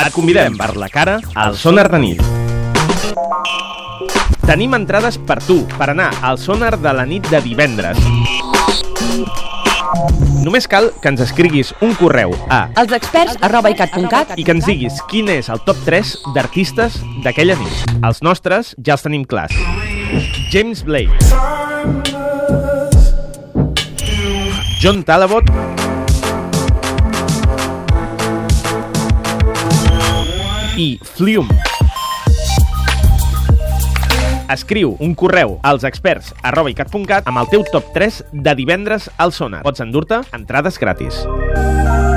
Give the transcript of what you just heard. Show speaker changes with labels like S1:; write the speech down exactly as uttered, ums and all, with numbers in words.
S1: Et convidem per la cara al Sonar de nit. Tenim entrades per tu, per anar al Sonar de la nit de divendres. Només cal que ens escriguis un correu a
S2: elsexperts arroba icat punt cat
S1: i que ens diguis quin és el top tres d'artistes d'aquella nit. Els nostres ja els tenim clars. James Blake, John Talabot i Flume. Escriu un correu als experts arroba icat punt cat amb el teu top tres de divendres al Sonar. Pots endur-te entrades gratis.